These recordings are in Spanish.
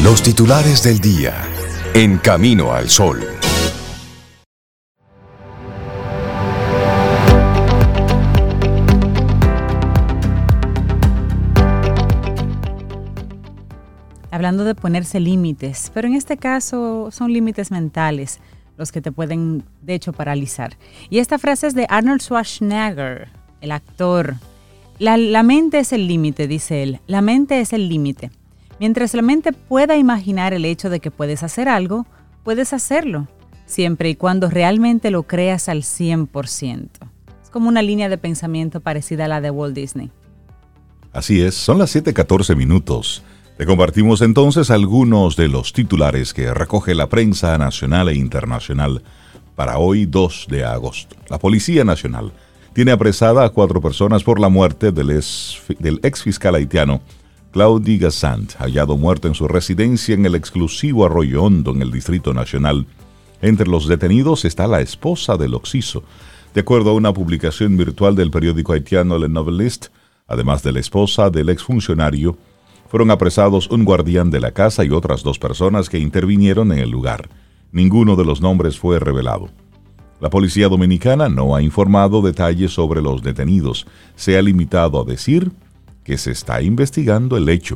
Los titulares del día. En Camino al Sol. Hablando de ponerse límites, pero en este caso son límites mentales los que te pueden, de hecho, paralizar. Y esta frase es de Arnold Schwarzenegger, el actor. La mente es el límite, dice él. La mente es el límite. Mientras la mente pueda imaginar el hecho de que puedes hacer algo, puedes hacerlo, siempre y cuando realmente lo creas al 100%. Es como una línea de pensamiento parecida a la de Walt Disney. Así es, son las 7:14 minutos. Te compartimos entonces algunos de los titulares que recoge la prensa nacional e internacional para hoy 2 de agosto. La Policía Nacional tiene apresada a 4 personas por la muerte del ex fiscal haitiano Claudi Gassant, hallado muerto en su residencia en el exclusivo Arroyo Hondo, en el Distrito Nacional. Entre los detenidos está la esposa del occiso. De acuerdo a una publicación virtual del periódico haitiano Le Noveliste, además de la esposa del exfuncionario, fueron apresados un guardián de la casa y otras 2 personas que intervinieron en el lugar. Ninguno de los nombres fue revelado. La policía dominicana no ha informado detalles sobre los detenidos. Se ha limitado a decir que se está investigando el hecho.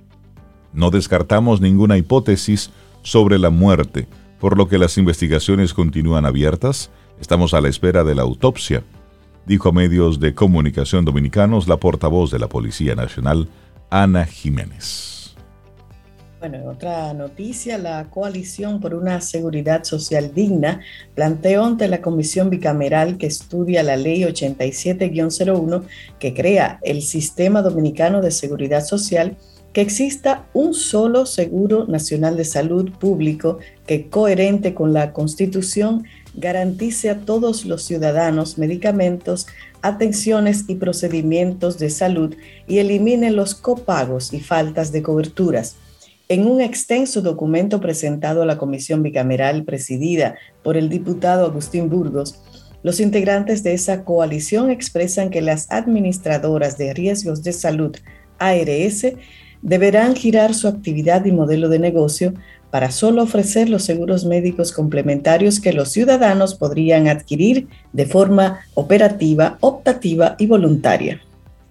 No descartamos ninguna hipótesis sobre la muerte, por lo que las investigaciones continúan abiertas. Estamos a la espera de la autopsia, dijo a medios de comunicación dominicanos la portavoz de la Policía Nacional, Ana Jiménez. Bueno, en otra noticia, la Coalición por una Seguridad Social Digna planteó ante la Comisión Bicameral que estudia la Ley 87-01 que crea el Sistema Dominicano de Seguridad Social, que exista un solo Seguro Nacional de Salud público que, coherente con la Constitución, garantice a todos los ciudadanos medicamentos, atenciones y procedimientos de salud y elimine los copagos y faltas de coberturas. En un extenso documento presentado a la Comisión Bicameral presidida por el diputado Agustín Burgos, los integrantes de esa coalición expresan que las administradoras de riesgos de salud, ARS, deberán girar su actividad y modelo de negocio para solo ofrecer los seguros médicos complementarios que los ciudadanos podrían adquirir de forma operativa, optativa y voluntaria.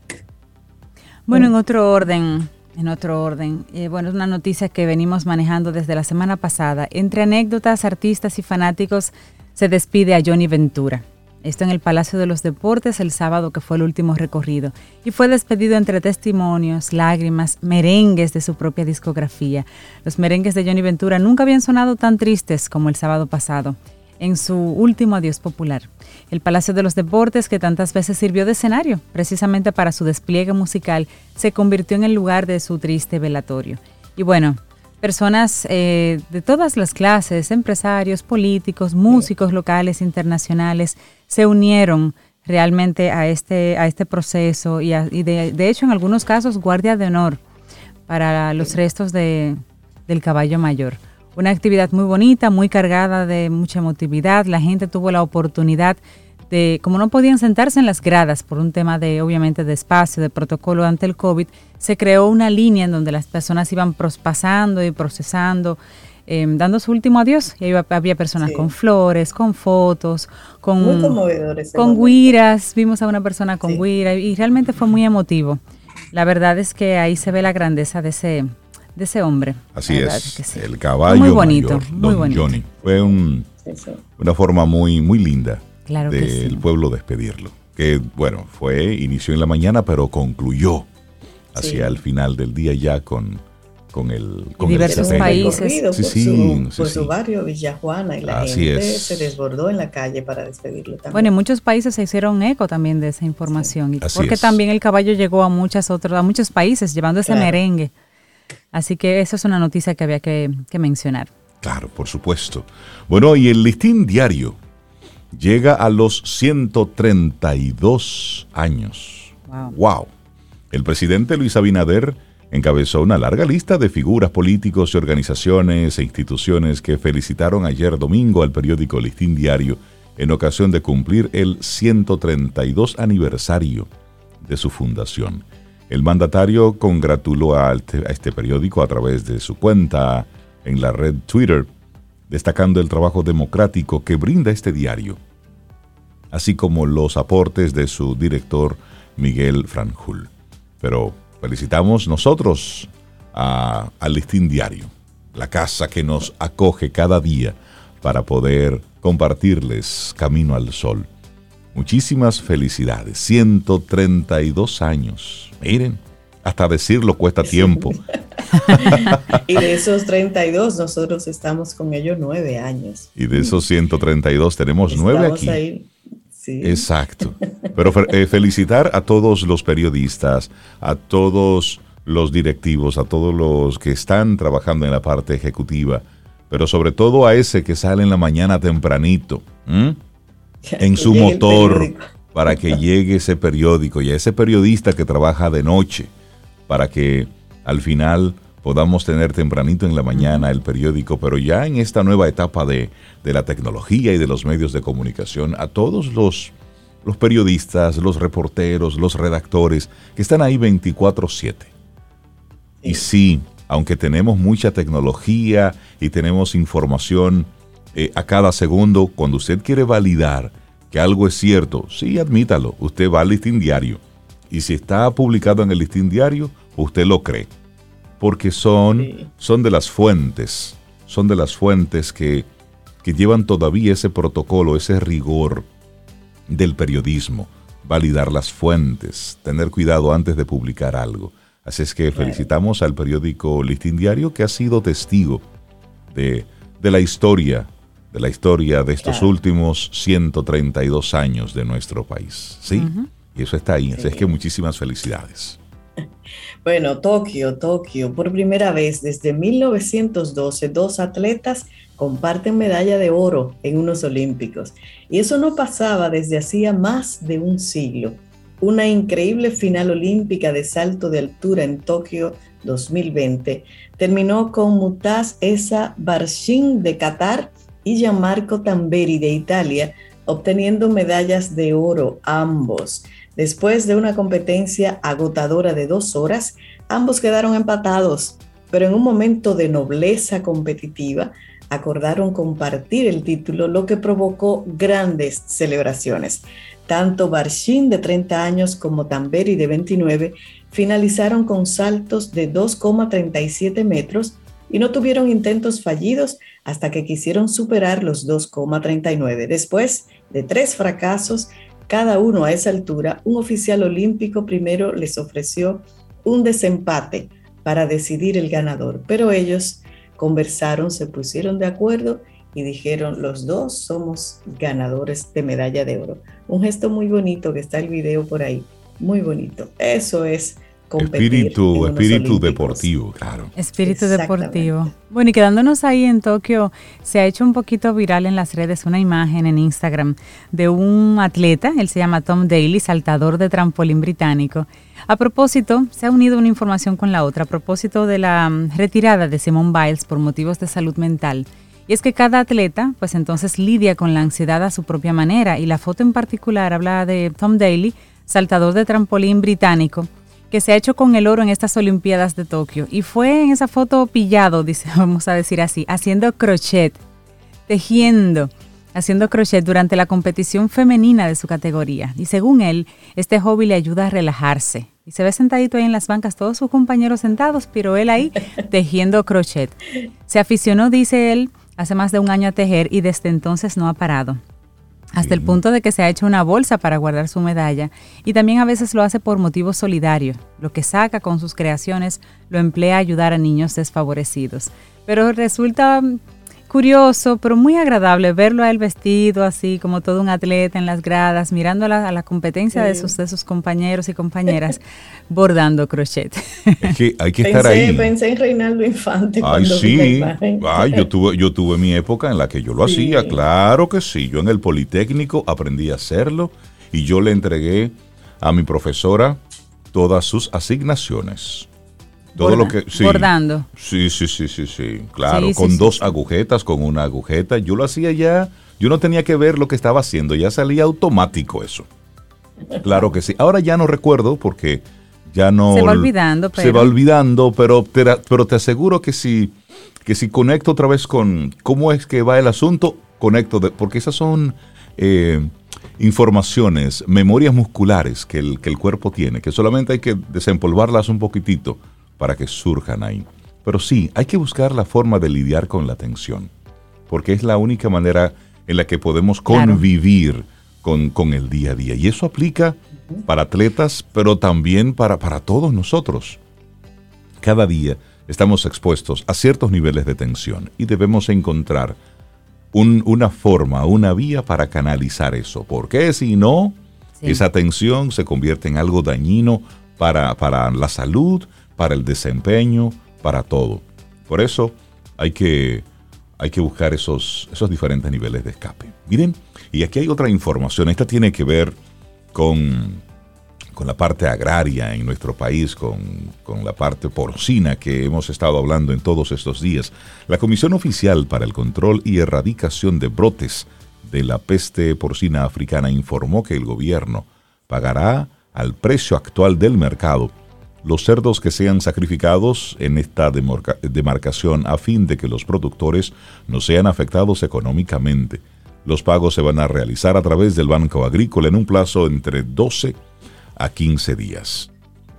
Bueno, en otro orden, bueno, es una noticia que venimos manejando desde la semana pasada. Entre anécdotas, artistas y fanáticos se despide a Johnny Ventura. Esto en el Palacio de los Deportes el sábado, que fue el último recorrido. Y fue despedido entre testimonios, lágrimas, merengues de su propia discografía. Los merengues de Johnny Ventura nunca habían sonado tan tristes como el sábado pasado, en su último adiós popular. El Palacio de los Deportes, que tantas veces sirvió de escenario, precisamente para su despliegue musical, se convirtió en el lugar de su triste velatorio. Y bueno, personas de todas las clases, empresarios, políticos, músicos locales, internacionales, se unieron realmente a este proceso y de hecho en algunos casos guardia de honor para los restos del caballo mayor. Una actividad muy bonita, muy cargada de mucha emotividad. La gente tuvo la oportunidad de, como no podían sentarse en las gradas por un tema de, obviamente, de espacio, de protocolo ante el COVID, se creó una línea en donde las personas iban pasando y procesando, dando su último adiós. Y ahí había personas con flores, con fotos, muy conmovedores, con güiras. Vimos a una persona con güira y realmente fue muy emotivo. La verdad es que ahí se ve la grandeza de ese hombre. Así es, sí. El caballo muy bonito, mayor, muy Don bonito. Johnny. Fue una forma muy, muy linda claro del pueblo despedirlo. Que bueno, inició en la mañana, pero concluyó hacia el final del día ya con diversos países. Por su barrio Villa Juana, y la gente se desbordó en la calle para despedirlo también. Bueno, y muchos países se hicieron eco también de esa información, porque también el caballo llegó a muchos países llevando ese merengue. Así que eso es una noticia que había que mencionar. Claro, por supuesto. Bueno, y el Listín Diario llega a los 132 años. ¡Wow! El presidente Luis Abinader encabezó una larga lista de figuras, políticos y organizaciones e instituciones que felicitaron ayer domingo al periódico Listín Diario en ocasión de cumplir el 132 aniversario de su fundación. El mandatario congratuló a este periódico a través de su cuenta en la red Twitter, destacando el trabajo democrático que brinda este diario, así como los aportes de su director Miguel Franjul. Pero felicitamos nosotros al Listín Diario, la casa que nos acoge cada día para poder compartirles Camino al Sol. Muchísimas felicidades, 132 años. Miren, hasta decirlo cuesta tiempo. Y de esos 32, nosotros estamos con ellos 9 años. Y de esos 132 tenemos 9 aquí. Ahí. Sí. Exacto. Pero felicitar a todos los periodistas, a todos los directivos, a todos los que están trabajando en la parte ejecutiva, pero sobre todo a ese que sale en la mañana tempranito, en su motor, para que llegue ese periódico, y a ese periodista que trabaja de noche, para que al final podamos tener tempranito en la mañana el periódico, pero ya en esta nueva etapa de la tecnología y de los medios de comunicación, a todos los periodistas, los reporteros, los redactores, que están ahí 24/7. Y sí, aunque tenemos mucha tecnología y tenemos información a cada segundo, cuando usted quiere validar que algo es cierto, sí, admítalo, usted va al Listín Diario. Y si está publicado en el Listín Diario, usted lo cree. Porque son de las fuentes que llevan todavía ese protocolo, ese rigor del periodismo, validar las fuentes, tener cuidado antes de publicar algo. Así es que felicitamos al periódico Listín Diario, que ha sido testigo de la historia de estos últimos 132 años de nuestro país. ¿Sí? Y eso está ahí. Así es que muchísimas felicidades. Bueno, Tokio. Por primera vez desde 1912, 2 atletas comparten medalla de oro en unos Olímpicos. Y eso no pasaba desde hacía más de un siglo. Una increíble final olímpica de salto de altura en Tokio 2020 terminó con Mutaz Essa Barshin de Qatar y Gianmarco Tamberi de Italia obteniendo medallas de oro ambos. Después de una competencia agotadora de 2 horas, ambos quedaron empatados, pero en un momento de nobleza competitiva acordaron compartir el título, lo que provocó grandes celebraciones. Tanto Barshin de 30 años como Tamberi de 29 finalizaron con saltos de 2,37 metros y no tuvieron intentos fallidos hasta que quisieron superar los 2,39. Después de 3 fracasos, cada uno a esa altura, un oficial olímpico primero les ofreció un desempate para decidir el ganador, pero ellos conversaron, se pusieron de acuerdo y dijeron: los dos somos ganadores de medalla de oro. Un gesto muy bonito, que está el video por ahí, muy bonito. Eso es competir. Espíritu deportivo, claro. Espíritu deportivo. Bueno, y quedándonos ahí en Tokio, se ha hecho un poquito viral en las redes una imagen en Instagram de un atleta, él se llama Tom Daley, saltador de trampolín británico. A propósito, se ha unido una información con la otra, a propósito de la retirada de Simone Biles por motivos de salud mental. Y es que cada atleta, pues entonces lidia con la ansiedad a su propia manera, y la foto en particular habla de Tom Daley, saltador de trampolín británico, que se ha hecho con el oro en estas Olimpiadas de Tokio. Y fue en esa foto pillado, vamos a decir así, haciendo crochet, haciendo crochet durante la competición femenina de su categoría. Y según él, este hobby le ayuda a relajarse. Y se ve sentadito ahí en las bancas, todos sus compañeros sentados, pero él ahí tejiendo crochet. Se aficionó, dice él, hace más de un año a tejer y desde entonces no ha parado. Hasta el punto de que se ha hecho una bolsa para guardar su medalla, y también a veces lo hace por motivos solidarios. Lo que saca con sus creaciones lo emplea a ayudar a niños desfavorecidos. Pero resulta curioso, pero muy agradable verlo a él vestido así como todo un atleta en las gradas, mirando a la competencia de sus compañeros y compañeras bordando crochet. Es que hay que estar ahí. Pensé en Reinaldo Infante. Ay, sí. Ay, yo tuve mi época en la que yo lo hacía, claro que sí. Yo en el Politécnico aprendí a hacerlo y yo le entregué a mi profesora todas sus asignaciones. Todo lo que bordando. Sí, claro, sí, con 2 agujetas, con una agujeta. Yo lo hacía ya, yo no tenía que ver lo que estaba haciendo, ya salía automático eso. Claro que sí. Ahora ya no recuerdo porque ya no... Se va olvidando, pero... Se va olvidando, pero te aseguro que si conecto otra vez con cómo es que va el asunto, porque esas son informaciones, memorias musculares que el cuerpo tiene, que solamente hay que desempolvarlas un poquitito para que surjan ahí. Pero sí, hay que buscar la forma de lidiar con la tensión, porque es la única manera en la que podemos convivir con el día a día. Y eso aplica para atletas, pero también para todos nosotros. Cada día estamos expuestos a ciertos niveles de tensión y debemos encontrar una forma, una vía para canalizar eso. Porque si no, esa tensión se convierte en algo dañino para la salud, para el desempeño, para todo. Por eso hay que buscar esos diferentes niveles de escape. Miren, y aquí hay otra información. Esta tiene que ver con la parte agraria en nuestro país, con la parte porcina que hemos estado hablando en todos estos días. La Comisión Oficial para el Control y Erradicación de Brotes de la Peste Porcina Africana informó que el gobierno pagará al precio actual del mercado los cerdos que sean sacrificados en esta demarcación a fin de que los productores no sean afectados económicamente. Los pagos se van a realizar a través del Banco Agrícola en un plazo entre 12 a 15 días.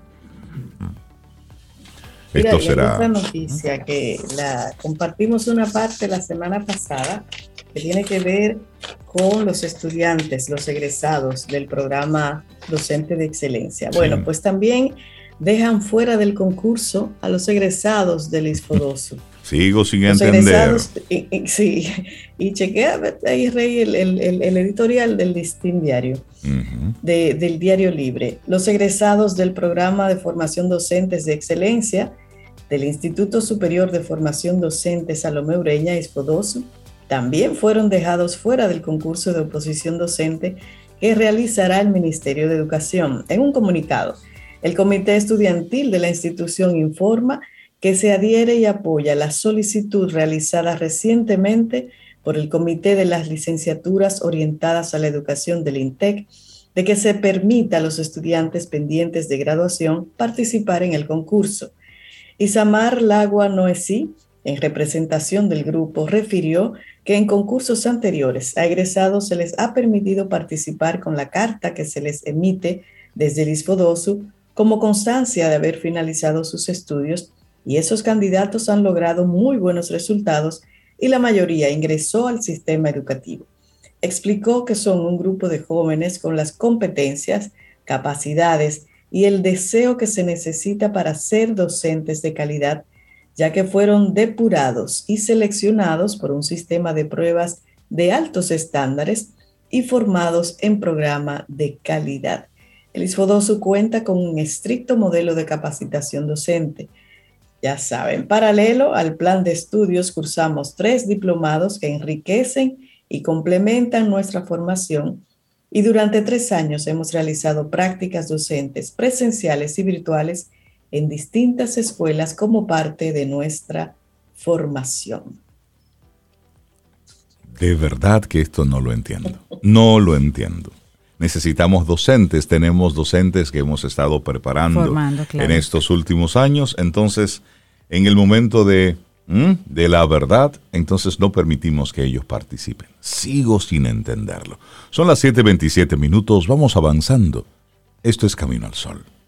Mira, esto será... Otra noticia que compartimos una parte la semana pasada que tiene que ver con los estudiantes, los egresados del programa Docente de Excelencia. Bueno, pues también dejan fuera del concurso a los egresados del ISFODOSU. Sigo sin entender. Sí, y chequea ahí, Rey, el editorial del Listín Diario, del Diario Libre. Los egresados del programa de formación docentes de excelencia del Instituto Superior de Formación Docente Salomé Ureña, ISFODOSU, también fueron dejados fuera del concurso de oposición docente que realizará el Ministerio de Educación. En un comunicado, el Comité Estudiantil de la institución informa que se adhiere y apoya la solicitud realizada recientemente por el Comité de las Licenciaturas Orientadas a la Educación del INTEC de que se permita a los estudiantes pendientes de graduación participar en el concurso. Isamar Lagua Noesí, en representación del grupo, refirió que en concursos anteriores a egresados se les ha permitido participar con la carta que se les emite desde el ISFODOSU como constancia de haber finalizado sus estudios, y esos candidatos han logrado muy buenos resultados y la mayoría ingresó al sistema educativo. Explicó que son un grupo de jóvenes con las competencias, capacidades y el deseo que se necesita para ser docentes de calidad, ya que fueron depurados y seleccionados por un sistema de pruebas de altos estándares y formados en programa de calidad. El ISFODOSU cuenta con un estricto modelo de capacitación docente. Ya saben, paralelo al plan de estudios, cursamos 3 diplomados que enriquecen y complementan nuestra formación, y durante 3 años hemos realizado prácticas docentes presenciales y virtuales en distintas escuelas como parte de nuestra formación. De verdad que esto no lo entiendo. No lo entiendo. Necesitamos docentes, tenemos docentes que hemos estado preparando en estos últimos años. Entonces, en el momento de la verdad, entonces no permitimos que ellos participen. Sigo sin entenderlo. Son las 7:27 minutos, vamos avanzando. Esto es Camino al Sol.